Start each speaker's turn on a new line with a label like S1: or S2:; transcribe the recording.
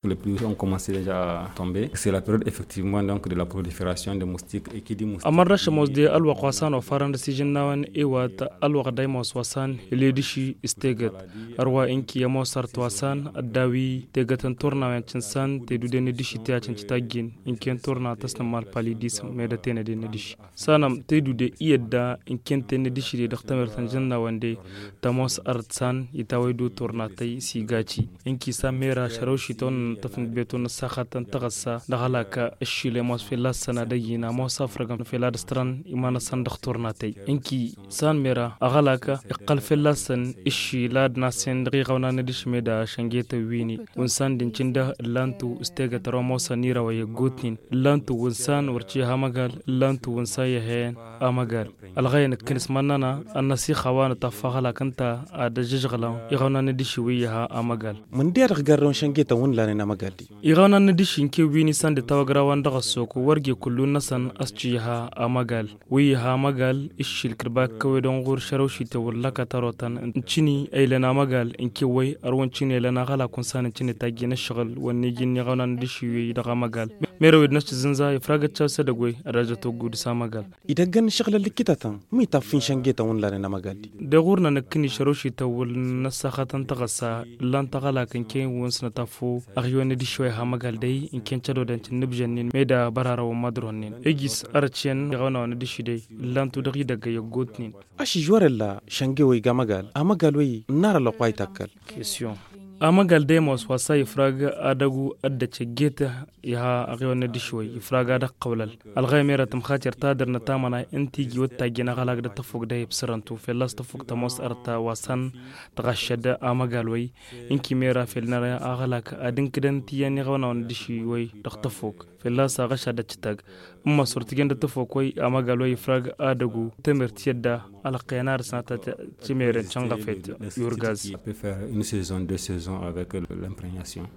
S1: Les pluies ont commencé déjà à tomber. C'est la période effectivement donc de la prolifération des moustiques et qui dit moustique.
S2: Amar Shamos de Alwa Kwasan of Faran Decision Nawan Ewat Alwa Daimos Wasan Ledishi Stegat Arwa Inki Yamos Artwasan Adawi Tegatan Torna and Chinsan Te Dudene Dishi Tiachintagin Inken Torna Tasnamal Palidis Medatene de Nedish Sanam Te Dude Ieda Inkente Nedishi de Dr. Tanjana Wande Tamos Artsan Itawedu Tornatei Sigachi Inki Samera Sharoshiton Tafin Beton Sakatan Tagasa Dagalaka Shile Mos Felasana Dayina Mosa Fragam Feladstran Imana Sandak Tornatei Inki San Mera Agalaka Iqal Felasan Ishi Lad Nasen Rigauna Nedish Meda Shangeta Wini Unsan Dinchinda Lantu Stegat Romosa Nira Way Gutnin Lantu Unsan Urchi Hamagal Lantu Unsaya Hen Amagal Algayan Knis Manana Anasi Khawan Tafagala Kanta Adajigala Irana Nedish Wiha Amagal
S3: Mundir Garon Shangeta Wunlan Amagali
S2: Irana Nedish Inki Wini San de Tawagrawan Dagasoko Wargi Kuluna San Aschiha Amagal Wiha Amagal Ishil Kirbak Kawedongur Sharoshita Wurlaka Tarotan Chini Ailen Amagal Inki Way Arwan Chini Elena Gala Consan Chini Tagin Shagal when Nigin Yaran Dishi Dagamagal Mero with Nachizinza Fragacha Sedagway Rajato Good Samagal
S3: Idagan Shagla Likitatan Mita Finshangeta Wunlan Amagali
S2: The Gurna Kini Sharoshita will Nasahatan Tagasa Lantagala Kinke once Natafu Arione Dishwe Hamagal Day in Kenchado and Nibjan Meda Barara Madronin Egis Archen Rana Dishide Lantu the Ridaga Gotnin
S3: Ashi Juarella Shangewe Gamagal Amagalwe Nara Loquaitakal
S2: Question Amagal Demos wasai fraga adagu addace geta yaha agwana dishway fraga da qawlal alghaymira tamkhatir tadir natamana intigi watta gina galag da tafuk da yibsarantu felas tafuk tamos arta wasan tagashada amagal way inki mera felnara aghalak adinkidan tiyani gawana dishi way da tafuk felas agashada chitag amma surtigen da tafuk way amagal way fraga adagu temertiyada alqyanar sanata chimere changafet yurgaz
S1: peut faire une saison, 2 saisons avec l'imprégnation.